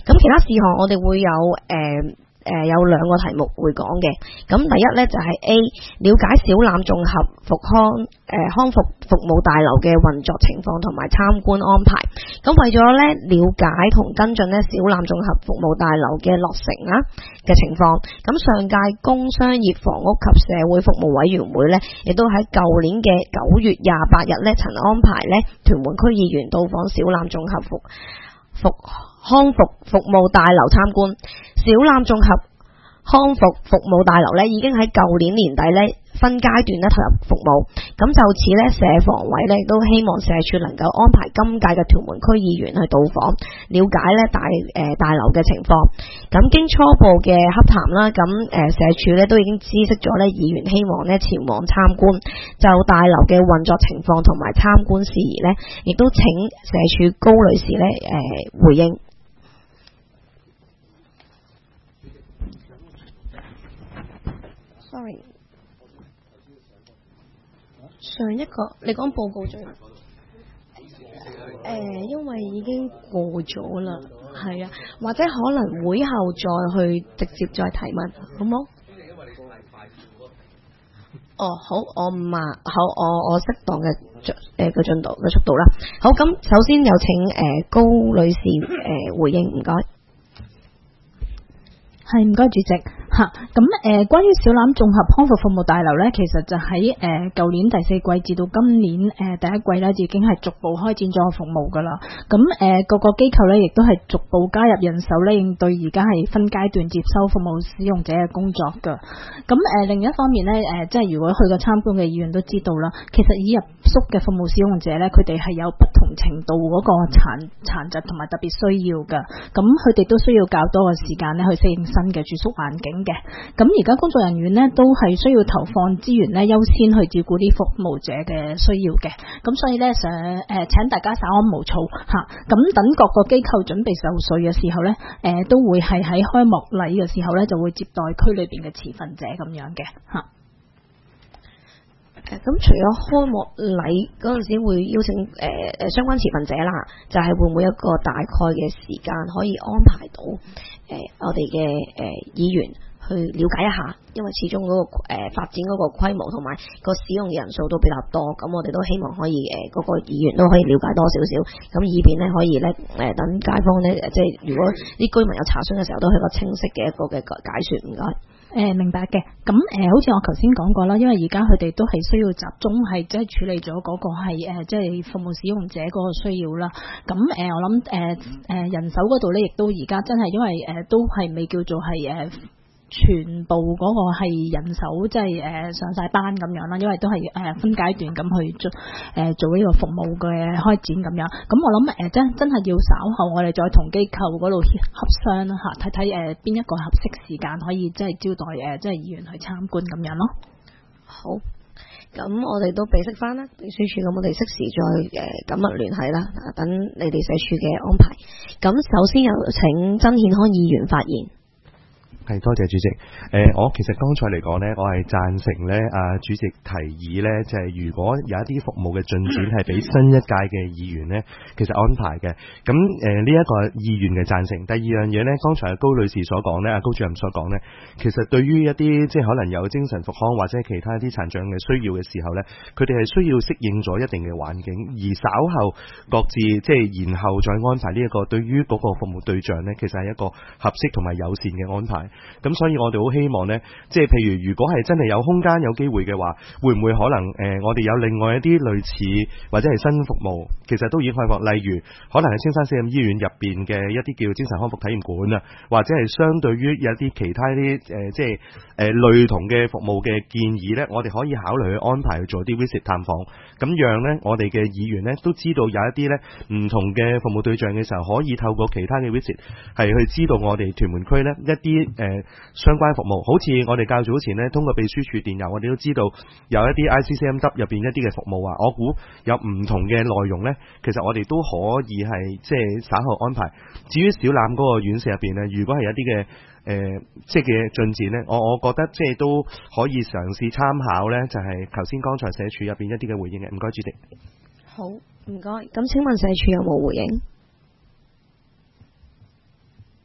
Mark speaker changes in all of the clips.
Speaker 1: 咁其他事項我哋會有有兩個題目會講嘅。咁第一呢，就係 A 了解小欖綜合康復服務大樓嘅運作情況同埋參觀安排。咁為咗呢了解同跟進呢小欖綜合服務大樓嘅落成嘅情況，咁上屆工商業房屋及社會服務委員會呢，亦都喺舊年嘅9月28日呢，曾安排呢屯門區議員到訪小欖綜合康復服務大樓參觀。小欖綜合康復服務大樓呢，已經喺舊年年底呢分階段呢投入服務。咁就此呢，社房委呢都希望社署能夠安排今屆嘅屯門區議員去到訪，了解呢大樓嘅情況。咁經初步嘅洽談啦，咁社署呢都已經知悉咗呢議員希望呢前往參觀，就大樓嘅運作情況同埋參觀事宜呢，亦都請社署高女士呢回應。Sorry， 上一個你講報告最因為已經過咗啦，係啊，或者可能會後再去直接再提問，好冇？哦，好，我適當嘅個進度嘅速度啦。好，咁首先有請高女士回應，唔該。
Speaker 2: 係，唔該主席嚇。咁關於小欖綜合康復服務大樓呢，其實就喺舊年第4季至到今年第1季呢，已經係逐步開展咗服務噶啦。咁各個機構呢，亦都係逐步加入人手呢，應對而家係分階段接收服務使用者嘅工作噶。咁另一方面呢，即係如果去過參觀嘅議員都知道啦，其實已入宿嘅服務使用者呢，佢哋係有不同程度嗰個殘疾同埋特別需要噶。咁佢哋都需要較多嘅時間呢去適應新嘅住宿環境嘅。咁而家工作人員呢，都係需要投放資源呢，優先去照顧啲服務者嘅需要嘅。咁所以呢，請大家稍安毋躁嚇。咁等各個機構準備就緒嘅時候呢，都會係喺開幕禮嘅時候呢，就會接待區裏邊嘅持份者咁樣嘅嚇。
Speaker 1: 咁除咗開幕禮嗰陣時會邀請相關持份者啦，就係會唔會有一個大概嘅時間可以安排到我哋嘅議員去了解一下，因為始終嗰個發展嗰個規模同埋個使用嘅人數都比較多，咁我哋都希望可以嗰個議員都可以了解多少少，咁以便呢可以呢等街坊呢，即係如果啲居民有查詢嘅時候，都係一個清晰嘅一個嘅解說。唔該。
Speaker 2: 明白嘅。咁好似我頭先講過啦，因為而家佢哋都係需要集中係即係處理咗嗰個係即係服務使用者嗰個需要啦。咁我諗人手嗰度咧，亦都而家真係因為都係未叫做係全部嗰個係人手即係上晒班咁樣啦，因為都係分階段咁去做呢個服務嘅開展咁樣。咁我諗真係要稍後我哋再同機構嗰度洽商啦嚇，睇睇邊一個合適時間可以即係招待即係議員去參觀咁樣咯。
Speaker 1: 好，咁我哋都備悉翻啦，秘書處，咁我哋適時再緊密聯繫啦，等你哋社署嘅安排。咁首先有請曾憲康議員發言。
Speaker 3: 係，多謝主席。我其實剛才嚟講呢，我係贊成呢主席提議呢，就係如果有一啲服務嘅進展係俾新一屆嘅議員呢，其實安排嘅。咁呢一個意願嘅贊成。第二樣嘢呢，剛才高女士所講呢，高主任所講呢，其實對於一啲即係可能有精神復康或者其他一啲殘障嘅需要嘅時候呢，佢哋係需要適應咗一定嘅環境，而稍後各自即係然後再安排呢一個對於嗰個服務對象呢，其實係一個合適同埋友善嘅安排。咁所以我哋好希望呢，即係譬如果係真係有空間有機會嘅話，會唔會可能我哋有另外一啲類似或者係新服務，其實都已經開放，例如可能係青山4醫院入邊嘅一啲叫精神康復體驗館啊，或者係相對於有一啲其他啲即係類同嘅服務嘅建議呢，我哋可以考慮去安排去做啲 visit 探訪，咁讓呢我哋嘅議員呢都知道有一啲呢唔同嘅服務對象嘅時候，可以透過其他嘅 visit 係去知道我哋屯門區呢一啲相關服務，好似我哋較早前呢，通過秘書處電郵，我哋都知道有一啲 ICCMW 入邊一啲嘅服務啊，我估有唔同嘅內容呢，其實我哋都可以係即係稍後安排。至於小欖嗰個院舍入邊呢，如果係一啲嘅即係嘅進展呢，我覺得即係都可以嘗試參考呢，就係頭先剛才社署入邊一啲嘅回應嘅。唔該，主席。
Speaker 1: 好，唔該。咁請問社署有冇回應？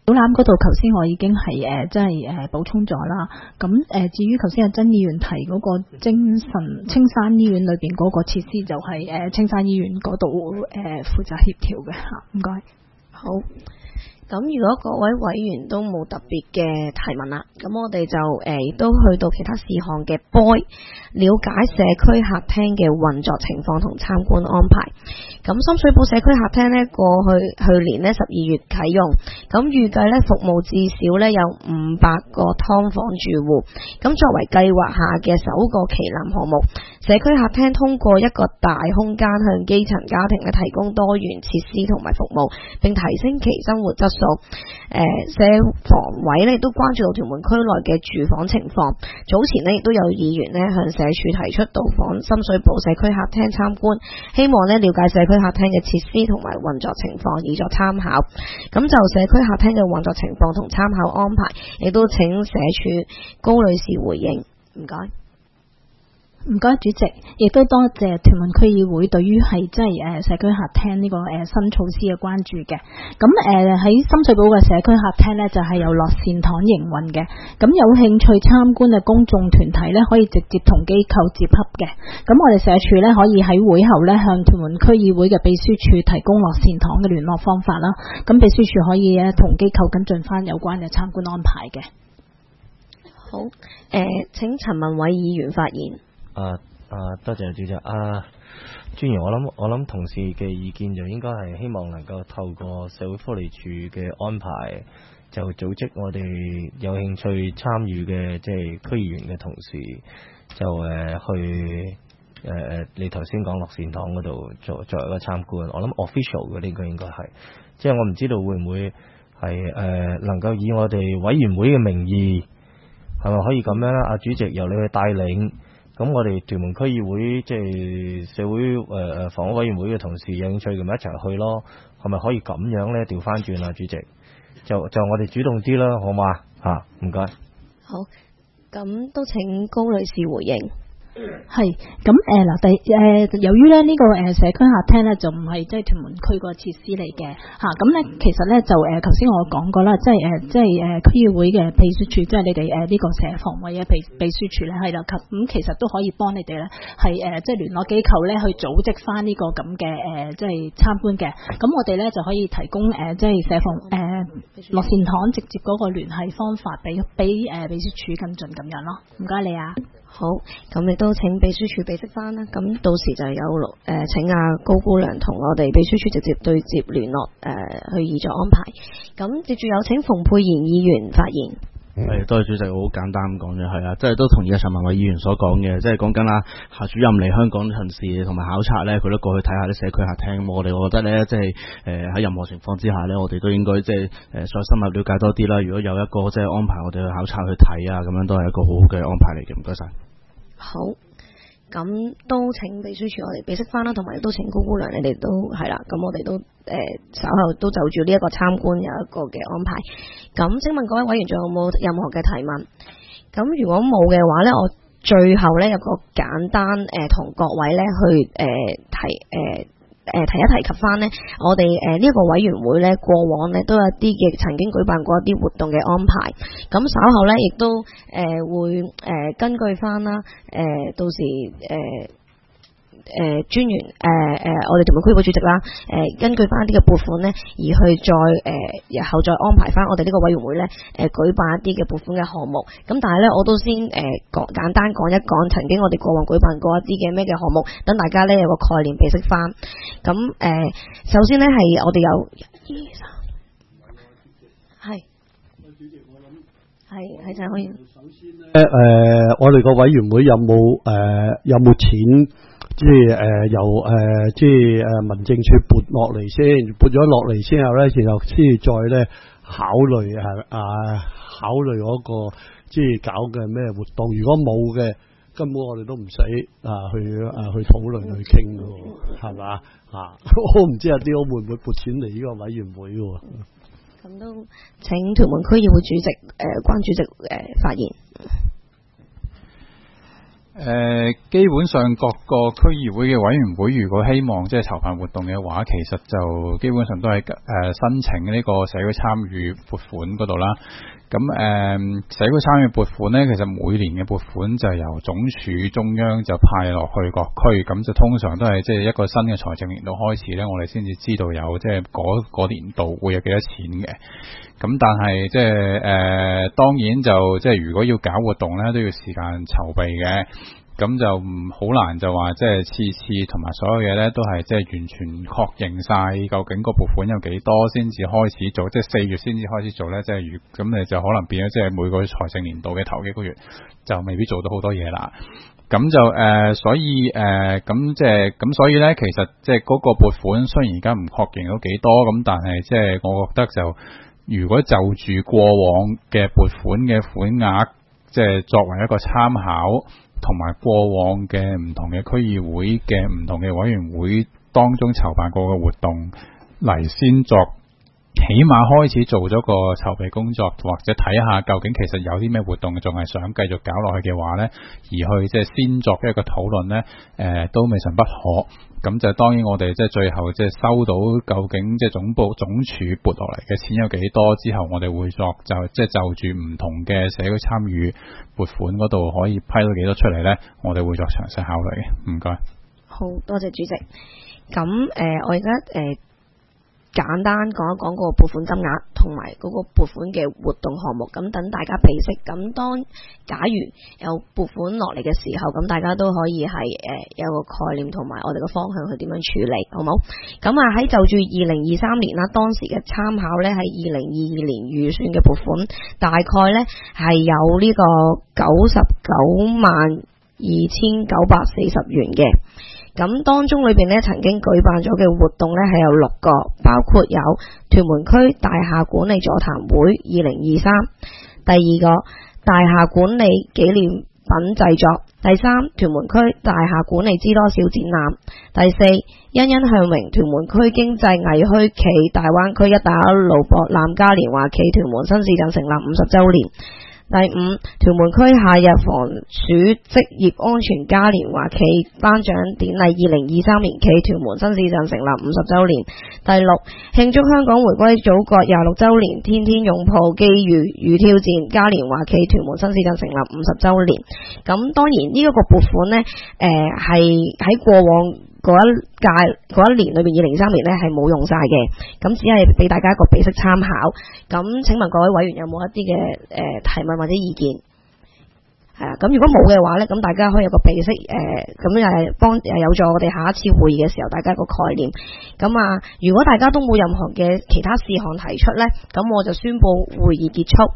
Speaker 2: 小欖嗰度，頭先我已經係即係補充咗啦。咁至於頭先阿曾議員提嗰個青山醫院裏邊嗰個設施，就係青山醫院嗰度負責協調嘅嚇。唔該。
Speaker 1: 好。咁如果各位委員都冇特別嘅提問啦，咁我哋就亦都去到其他事項嘅 boy， 了解社區客廳嘅運作情況同參觀安排。咁深水埗社區客廳呢，過去年呢12月啟用，咁預計呢服務至少呢有500個劏房住戶。咁作為計劃下嘅首個旗艦項目，社區客廳通過一個大空間向基層家庭呢提供多元設施同埋服務，並提升其生活質素。社房委呢亦都關注到屯門區內嘅住房情況。早前呢亦都有議員呢向社署提出到訪深水埗社區客廳參觀，希望呢了解社區客廳嘅設施同埋運作情況，以作參考。咁就社區客廳嘅運作情況同參考安排，亦都請社署高女士回應。唔該。
Speaker 2: 唔該，主席，亦都多謝屯門區議會對於係即係社區客廳呢個新措施嘅關注嘅。咁喺深水埗嘅社區客廳呢，就係由樂善堂營運嘅。咁有興趣參觀嘅公眾團體呢，可以直接同機構接洽嘅。咁我哋社署呢，可以喺會後呢，向屯門區議會嘅秘書處提供樂善堂嘅聯絡方法啦。咁秘書處可以同機構跟進翻有關嘅參觀安排嘅。
Speaker 1: 好，請陳文偉議員發言。
Speaker 4: 多謝主席。專員，我諗同事嘅意見就應該係希望能夠透過社會福利署嘅安排，就組織我哋有興趣參與嘅即係區議員嘅同事，就去你頭先講樂善堂嗰度作為一個參觀。我諗 official 嘅呢個應該係，即係我唔知道會唔會係能夠以我哋委員會嘅名義，係咪可以咁樣咧？主席由你去帶領。咁我哋屯門區議會即係社會房屋委員會嘅同事有興趣咁咪一齊去咯，係咪可以咁樣咧？調翻轉啊，主席，就我哋主動啲啦，好嘛？唔該。
Speaker 1: 好，咁都請高女士回應。
Speaker 2: 係咁由於咧呢個社區客廳咧就唔係即係屯門區個設施嚟嘅嚇，咁咧其實咧就頭先我講過啦，即係區議會嘅秘書處，即係你哋呢個社房委嘅秘書處咧係啦，咁其實都可以幫你哋咧係即係聯絡機構咧去組織翻呢個咁嘅即係參觀嘅，咁我哋咧就可以提供即係社房樂善堂直接嗰個聯繫方法俾秘書處跟進咁樣咯，唔該你啊。
Speaker 1: 好，咁亦都請秘書處備悉翻啦。咁到時就有請高姑娘同我哋秘書處直接對接聯絡，去以作安排。咁接住有請馮佩賢議員發言。
Speaker 5: 多謝主席，好簡單咁講嘅係啊，即係都同意陳文偉議員所講嘅，即係講緊啦，夏主任嚟香港巡視同埋考察咧，佢都過去睇下啲社區客廳。我覺得咧，即係喺任何情況之下咧，我哋都應該即係再深入了解多啲啦。如果有一個即係安排我哋去考察去睇啊，咁樣都係一個好好嘅安排嚟嘅。唔該晒。
Speaker 1: 好，咁都請秘書處我哋備悉翻啦，同埋都請高姑娘你哋都係啦，咁我哋都稍後都就住呢一個參觀有一個嘅安排。咁請問各位委員仲有冇任何嘅提問？咁如果冇嘅話呢，我最後呢有個簡單同各位呢去提一提及翻呢，我哋呢一個委員會呢，過往呢都有啲嘅曾經舉辦過一啲活動嘅安排，咁稍後呢亦都會根據翻啦，到時專員我哋屯門區議會主席啦，根據翻一啲嘅撥款呢，而去再日後再安排翻我哋呢個委員會呢，舉辦一啲嘅撥款嘅項目。咁但係呢，我都先簡單講一講曾經我哋過往舉辦過一啲嘅咩嘅項目，等大家呢有個概念備悉翻。咁首先呢，係我哋有係就可以。
Speaker 6: 首先呢，我哋個委員會有冇錢？即係由即係民政處撥落嚟先，撥咗落嚟之後咧，然後先再咧考慮考慮嗰個即係搞嘅咩活動。如果冇嘅，根本我哋都唔使去討論去傾嘅，係嘛？我唔知阿啲會唔會撥錢嚟呢個委員會喎？
Speaker 1: 咁都請屯門區議會主席關主席發言。
Speaker 7: 基本上各個區議會嘅委員會，如果希望即係籌辦活動嘅話，其實就基本上都係申請呢個社區參與撥款嗰度啦。咁社區參與撥款呢，其實每年嘅撥款就由總署中央就派落去各區，咁就通常都係即係一個新嘅財政年度開始呢，我哋先至知道有即係嗰年度會有幾多錢嘅。咁但係即係當然就即係如果要搞活動呢，都要時間籌備嘅。咁就好難就話即係次次同埋所有嘢咧都係即係完全確認晒究竟個撥款有幾多先至開始做，即係4月先至開始做咧，即係咁你就可能變咗即係每個財政年度嘅頭幾個月就未必做到好多嘢啦。咁就所以所以咧，其實即係嗰個撥款雖然而家唔確認到幾多，咁但係即係我覺得就如果就住過往嘅撥款嘅款額，即係作為一個參考。同埋過往嘅唔同嘅區議會嘅唔同嘅委員會當中籌辦過嘅活動嚟先作，起碼開始做咗個籌備工作，或者睇下究竟其實有啲咩活動仲係想繼續搞落去嘅話呢，而去即係先作一個討論呢，都未嘗不可。咁就當然我哋即係最後即係收到究竟即係總署撥落嚟嘅錢有幾多之後，我哋會作就住唔同嘅社區參與撥款嗰度可以批到幾多出嚟呢，我哋會作詳細考慮嘅。唔該。
Speaker 1: 好多謝主席。咁我而家簡單講一講個撥款金額同埋嗰個撥款嘅活動項目，咁等大家備識。咁當假如有撥款落嚟嘅時候，咁大家都可以係有個概念同埋我哋嘅方向去點樣處理，好冇？咁喺就住2023年啦，當時嘅參考呢係2022年預算嘅撥款，大概呢係有呢個992940元嘅。咁當中裏邊呢，曾經舉辦咗嘅活動呢係有6個，包括有屯門區大廈管理座談會2023，第2個大廈管理紀念品製作，第3屯門區大廈管理知多少展覽，第4欣欣向榮屯門區經濟藝墟暨大灣區一帶一路博覽嘉年華暨屯門新市鎮成立50週年。第5，屯門區夏日防暑職業安全嘉年華暨頒獎典禮2023年暨屯門新市鎮成立50週年。第6，慶祝香港回歸祖國26週年，天天擁抱機遇與挑戰嘉年華暨屯門新市鎮成立50週年。咁當然呢一個撥款呢，係喺過往嗰一年裏邊2023年呢係冇用晒嘅，咁只係俾大家一個備識參考。咁請問各位委員有冇一啲嘅提問或者意見？係啊，咁如果冇嘅話呢，咁大家可以有個備識，咁有助我哋下一次會議嘅時候大家個概念。咁如果大家都冇任何嘅其他事項提出呢，咁我就宣布會議結束。